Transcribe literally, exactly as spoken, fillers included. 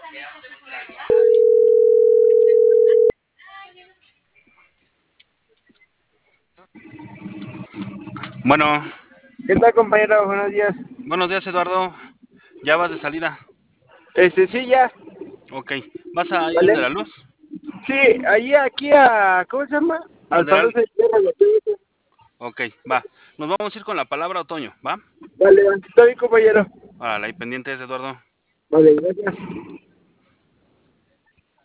Bueno, ¿Qué tal, compañero? Buenos días. buenos días, Eduardo. ¿Ya vas de salida? Este, sí, ya, Ok. ¿Vas a ir al de ¿vale? la luz? Sí, ahí aquí a, ¿cómo se llama? Al Al de la... Palacio de Tierra, lo tengo. Ok, va. Nos vamos a ir con la palabra otoño, ¿va? Vale, está bien, compañero. Órale, ahí pendientes, Eduardo. Vale, gracias.